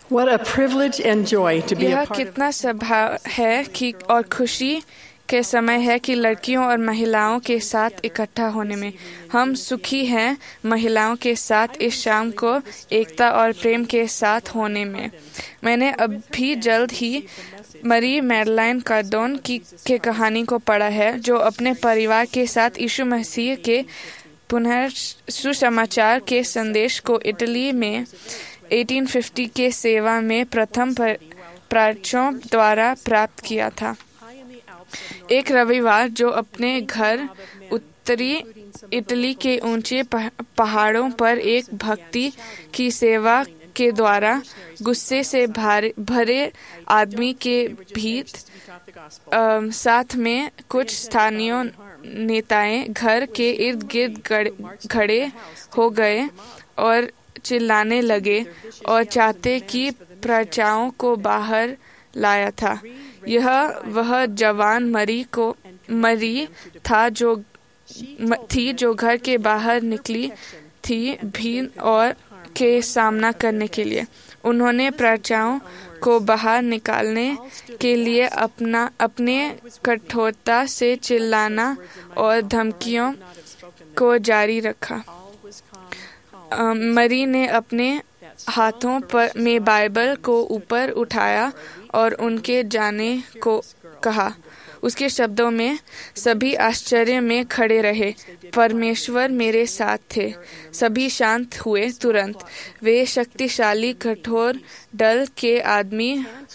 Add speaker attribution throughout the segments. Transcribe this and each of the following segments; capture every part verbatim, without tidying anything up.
Speaker 1: What a privilege and joy to be a
Speaker 2: यह
Speaker 1: part of.
Speaker 2: कितना सौभाग्य है कि और खुशी के समय है कि लड़कियों और महिलाओं के साथ इकट्ठा होने में हम सुखी हैं। महिलाओं के साथ इस शाम को एकता और प्रेम के साथ होने में मैंने अभी जल्द ही मरी मैडलाइन कार्डोन की के कहानी को पढ़ा है, जो अपने परिवार के साथ यीशु मसीह के पुनः सुसमाचार के संदेश को इटली में अठारह सौ पचास के सेवा में प्रथम प्राचों द्वारा प्राप्त किया था। एक रविवार जो अपने घर उत्तरी इटली के ऊंचे पहाड़ों पर एक भक्ति की सेवा के द्वारा गुस्से से भरे आदमी के भीत साथ में कुछ स्थानीय नेताएं घर के इर्द गिर्द खड़े हो गए और चिल्लाने लगे और चाहते कि प्रजाओं को बाहर लाया था। यह वह जवान मरी को मरी था जो थी जो घर के बाहर निकली थी भीड़ और के सामना करने के लिए। उन्होंने प्रजाओं को बाहर निकालने के लिए अपना अपने कठोरता से चिल्लाना और धमकियों को जारी रखा। मरी ने अपने हाथों पर में बाइबल को ऊपर उठाया और उनके जाने को कहा। उसके शब्दों में सभी आश्चर्य में खड़े रहे। परमेश्वर मेरे साथ थे। सभी शांत हुए। तुरंत वे शक्तिशाली कठोर दल के आदमी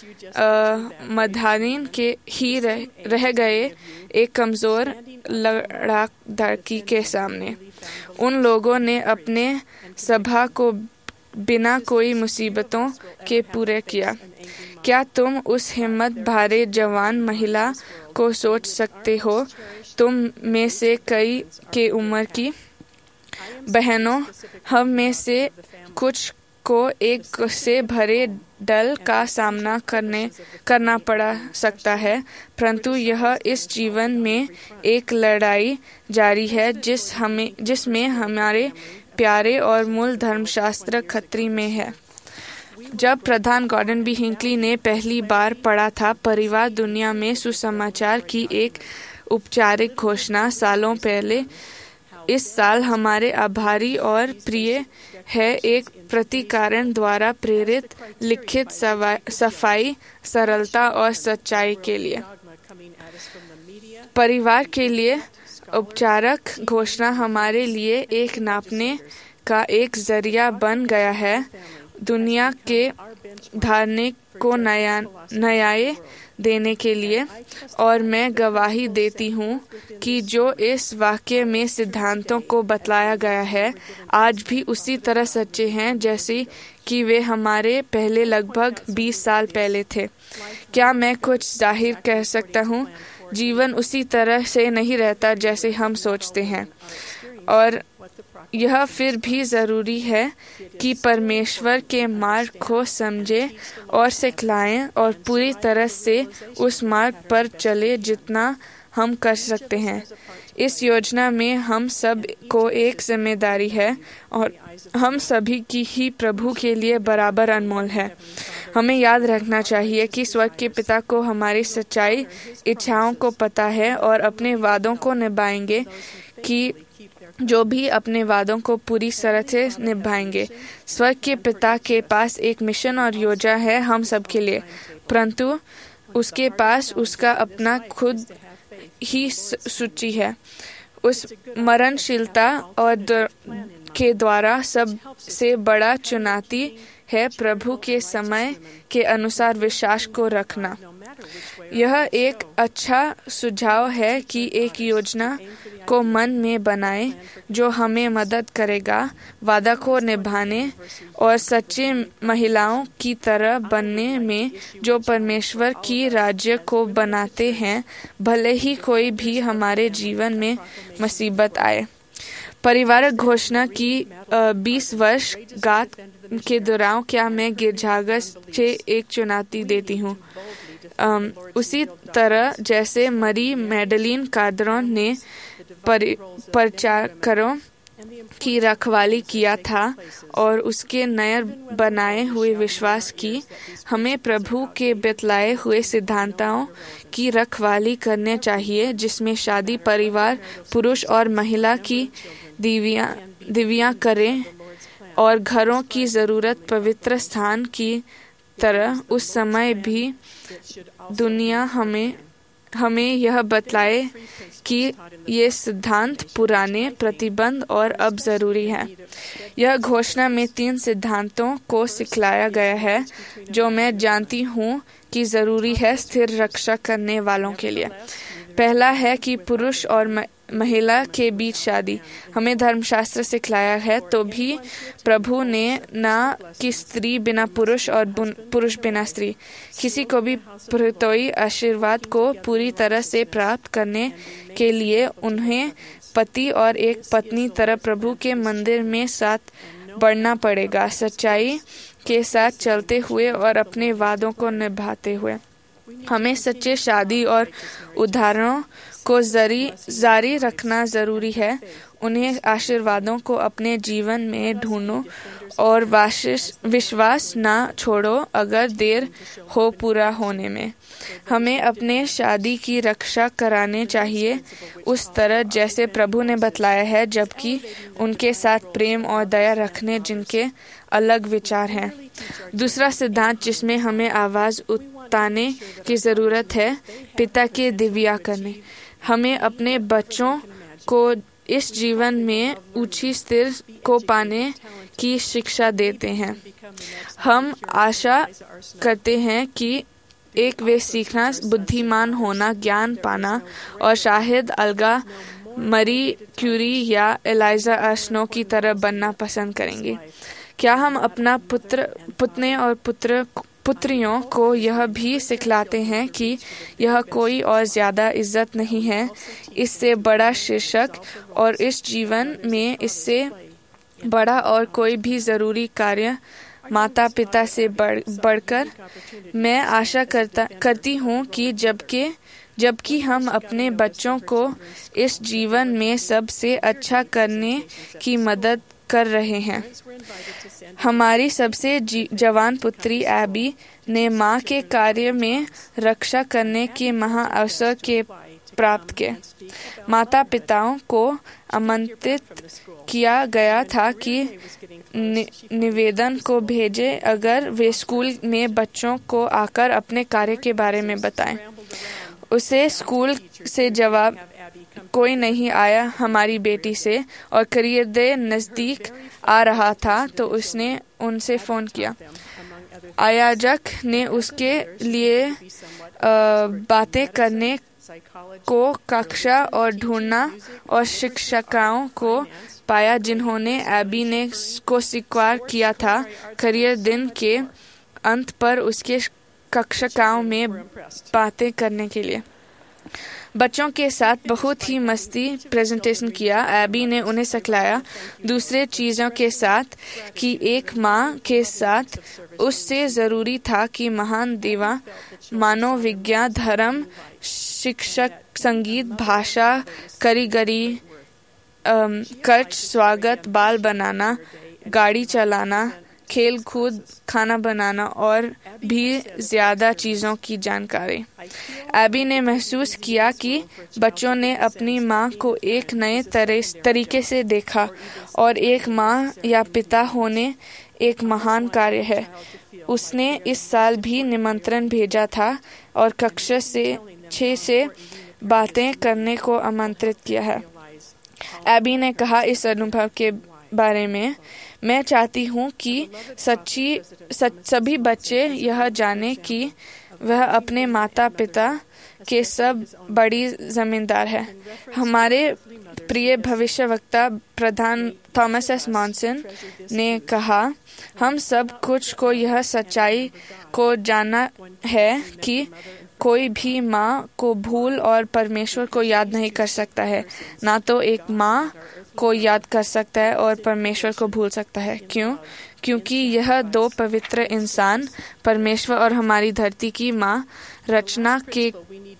Speaker 2: मधानीन के ही रह, रह गए एक कमजोर लड़ाकी के सामने। उन लोगों ने अपने सभा को बिना कोई मुसीबतों के पूरे किया। क्या तुम उस हिम्मत भरे जवान महिला को सोच सकते हो? तुम में से कई के उम्र की बहनों, हम में से कुछ को एक से भरे दल का सामना करने करना पड़ सकता है, परंतु यह इस जीवन में एक लड़ाई जारी है जिस हमें जिसमें हमारे प्यारे और मूल धर्मशास्त्र खतरे में है। जब प्रधान गॉर्डन बी हिंकली ने पहली बार पढ़ा था परिवार दुनिया में सुसमाचार की एक औपचारिक घोषणा सालों पहले, इस साल हमारे आभारी और प्रिय है एक प्रतिकारण द्वारा प्रेरित लिखित सफाई, सरलता और सच्चाई के लिए। परिवार के लिए औपचारिक घोषणा हमारे लिए एक नापने का एक जरिया बन गया है, दुनिया के धार्मिक को नया न्याय देने के लिए। और मैं गवाही देती हूँ कि जो इस वाक्य में सिद्धांतों को बतलाया गया है आज भी उसी तरह सच्चे हैं जैसे कि वे हमारे पहले लगभग बीस साल पहले थे। क्या मैं कुछ जाहिर कह सकता हूँ? जीवन उसी तरह से नहीं रहता जैसे हम सोचते हैं, और यह फिर भी जरूरी है कि परमेश्वर के मार्ग को समझे और सिखलाएं और पूरी तरह से उस मार्ग पर चले जितना हम कर सकते हैं। इस योजना में हम सब को एक जिम्मेदारी है और हम सभी की ही प्रभु के लिए बराबर अनमोल है। हमें याद रखना चाहिए कि स्वर्ग के पिता को हमारी सच्चाई इच्छाओं को पता है और अपने वादों को निभाएंगे कि जो भी अपने वादों को पूरी तरह से निभाएंगे। स्वर्ग के पिता के पास एक मिशन और योजना है हम सब के लिए, परंतु उसके पास उसका अपना खुद ही सूची है। उस मरणशीलता और के द्वारा सबसे बड़ा चुनौती है प्रभु के समय के अनुसार विश्वास को रखना। यह एक अच्छा सुझाव है कि एक योजना को मन में बनाएं जो हमें मदद करेगा वादा को निभाने और सच्चे महिलाओं की तरह बनने में जो परमेश्वर की राज्य को बनाते हैं, भले ही कोई भी हमारे जीवन में मुसीबत आए। परिवारिक घोषणा की बीस वर्ष गात के दौरान क्या मैं गिरजाघर से एक चुनौती देती हूँ, उसी तरह जैसे मरी मैडलीन कार्डोन ने प्रचारकों की रखवाली किया था और उसके नए बनाए हुए विश्वास की, हमें प्रभु के बतलाए हुए सिद्धांतों की रखवाली करने चाहिए, जिसमें शादी, परिवार, पुरुष और महिला की दिव्या दिव्या करें और घरों की जरूरत पवित्र स्थान की तरह। उस समय भी दुनिया हमें हमें यह बतलाए कि ये सिद्धांत पुराने, प्रतिबंध और अब जरूरी है। यह घोषणा में तीन सिद्धांतों को सिखलाया गया है जो मैं जानती हूँ कि जरूरी है स्थिर रक्षा करने वालों के लिए। पहला है कि पुरुष और महिला के बीच शादी। हमें धर्मशास्त्र सिखलाया है तो भी प्रभु ने ना कि स्त्री बिना पुरुष और पुरुष बिना स्त्री। किसी को भी पुरोहितोई आशीर्वाद को पूरी तरह से प्राप्त करने के लिए उन्हें पति और एक पत्नी तरह प्रभु के मंदिर में साथ बढ़ना पड़ेगा, सच्चाई के साथ चलते हुए और अपने वादों को निभाते हुए। हमें सच्चे शादी और उदाहरणों को जारी जारी रखना जरूरी है। उन्हें आशीर्वादों को अपने जीवन में ढूंढो और विश्वास ना छोड़ो अगर देर हो पूरा होने में। हमें अपने शादी की रक्षा कराने चाहिए उस तरह जैसे प्रभु ने बतलाया है, जबकि उनके साथ प्रेम और दया रखने जिनके अलग विचार हैं। दूसरा सिद्धांत जिसमें हमें आवाज उठाने की जरूरत है, पिता के दिव्या करने। हमें अपने बच्चों को इस जीवन में ऊंची स्थिर को पाने की शिक्षा देते हैं। हम आशा करते हैं कि एक वे सीखना, बुद्धिमान होना, ज्ञान पाना और शायद अलगा मरी क्यूरी या एलाइजा अर्सनो की तरह बनना पसंद करेंगे। क्या हम अपना पुत्र पुतने और पुत्र पुत्रियों को यह भी सिखलाते हैं कि यह कोई और ज्यादा इज्जत नहीं है, इससे बड़ा शीर्षक और इस जीवन में इससे बड़ा और कोई भी जरूरी कार्य माता पिता से बढ़ बढ़कर। मैं आशा करता करती हूँ कि जबकि जबकि हम अपने बच्चों को इस जीवन में सबसे अच्छा करने की मदद कर रहे हैं। हमारी सबसे जवान पुत्री एबी ने माँ के कार्य में रक्षा करने के महा अवसर के प्राप्त किए। माता पिताओं को आमंत्रित किया गया था कि नि, निवेदन को भेजे अगर वे स्कूल में बच्चों को आकर अपने कार्य के बारे में बताएं। उसे स्कूल से जवाब कोई नहीं आया हमारी बेटी से और खरीदे नजदीक आ रहा था तो उसने उनसे फोन किया। आयोजक ने उसके लिए बातें करने को कक्षा और ढूंढना और शिक्षकों को पाया जिन्होंने एबी ने को स्वीकार किया था। करियर दिन के अंत पर उसके कक्षाओं में बातें करने के लिए बच्चों के साथ बहुत ही मस्ती प्रेजेंटेशन किया। एबी ने उन्हें सिखलाया दूसरे चीजों के साथ कि एक माँ के साथ उससे जरूरी था कि महान देवा मानव विज्ञान, धर्म, शिक्षक, संगीत, भाषा, कारीगरी, खर्च, स्वागत, बाल बनाना, गाड़ी चलाना, खेल कूद, खाना बनाना और भी ज्यादा चीज़ों की जानकारी। एबी ने महसूस किया कि बच्चों ने अपनी माँ को एक नए तरीके से देखा और एक माँ या पिता होने एक महान कार्य है। उसने इस साल भी निमंत्रण भेजा था और कक्षा से छह से बातें करने को आमंत्रित किया है। एबी ने कहा, इस अनुभव के बारे में मैं चाहती हूँ कि सच्ची सच, सभी बच्चे यह जाने कि वह अपने माता पिता के सब बड़ी जमींदार है। हमारे प्रिय भविष्यवक्ता प्रधान थॉमस एस मॉनसन ने कहा, हम सब कुछ को यह सच्चाई को जानना है कि कोई भी माँ को भूल और परमेश्वर को याद नहीं कर सकता है, ना तो एक माँ को याद कर सकता है और परमेश्वर को भूल सकता है। क्यों? क्योंकि यह दो पवित्र इंसान, परमेश्वर और हमारी धरती की माँ, रचना के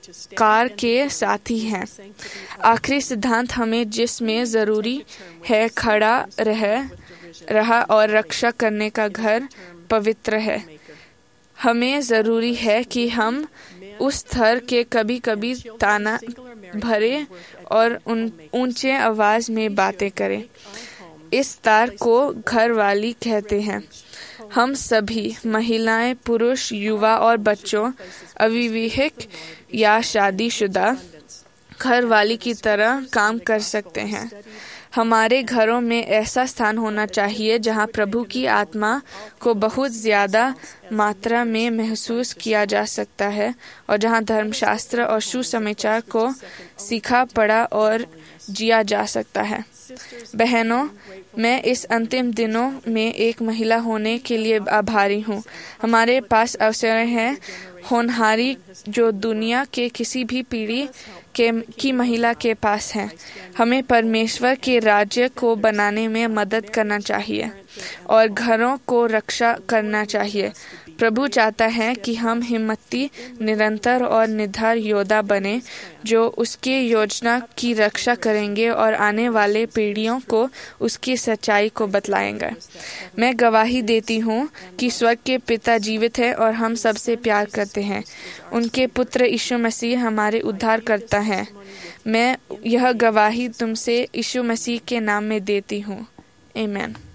Speaker 2: कार के साथी हैं। आखिरी सिद्धांत हमें जिसमें ज़रूरी है खड़ा रह रहा और रक्षा करने का घर पवित्र है। हमें ज़रूरी है कि हम उस स्तर के कभी कभी ताना भरे और उन ऊंचे आवाज़ में बातें करें। इस स्तर को घरवाली कहते हैं। हम सभी महिलाएं, पुरुष, युवा और बच्चों, अविवाहित या शादीशुदा घरवाली की तरह काम कर सकते हैं। हमारे घरों में ऐसा स्थान होना चाहिए जहां प्रभु की आत्मा को बहुत ज़्यादा मात्रा में महसूस किया जा सकता है और जहां धर्मशास्त्र और सुसमाचार को सीखा, पढ़ा और जिया जा सकता है। बहनों, मैं इस अंतिम दिनों में एक महिला होने के लिए आभारी हूँ। हमारे पास अवसर है होनहारी जो दुनिया के किसी भी पीढ़ी के की महिला के पास है। हमें परमेश्वर के राज्य को बनाने में मदद करना चाहिए और घरों को रक्षा करना चाहिए। प्रभु चाहता है कि हम हिम्मती, निरंतर और निर्धार योद्धा बने जो उसके योजना की रक्षा करेंगे और आने वाले पीढ़ियों को उसकी सच्चाई को बतलाएंगे। मैं गवाही देती हूँ कि स्वर्ग के पिता जीवित है और हम सबसे प्यार करते हैं। उनके पुत्र यीशु मसीह हमारे उद्धार करता है। मैं यह गवाही तुमसे यीशु मसीह के नाम में देती हूँ। आमीन।